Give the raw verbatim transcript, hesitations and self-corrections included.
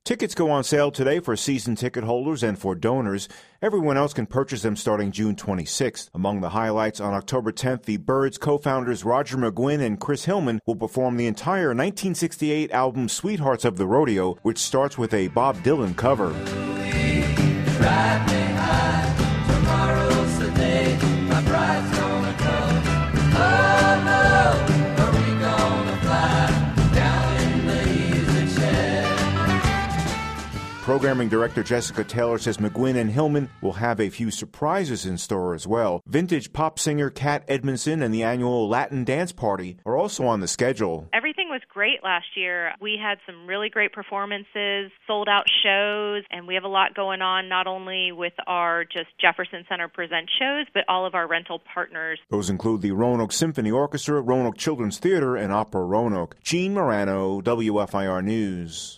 Tickets go on sale today for season ticket holders and for donors. Everyone else can purchase them starting June twenty-sixth. Among the highlights on October tenth, the Byrds co-founders Roger McGuinn and Chris Hillman will perform the entire nineteen sixty-eight album Sweethearts of the Rodeo, which starts with a Bob Dylan cover. Ride me high, tomorrow's the day, my bride's gonna come. Oh no, are we gonna fly down in the easy chair? Programming director Jessica Taylor says McGuinn and Hillman will have a few surprises in store as well. Vintage pop singer Kat Edmondson and the annual Latin Dance Party are also on the schedule. Everything was great last year. We had some really great performances, sold out shows, and we have a lot going on not only with our just Jefferson Center Present shows, but all of our rental partners. Those include the Roanoke Symphony Orchestra, Roanoke Children's Theater, and Opera Roanoke. Gene Morano, W F I R News.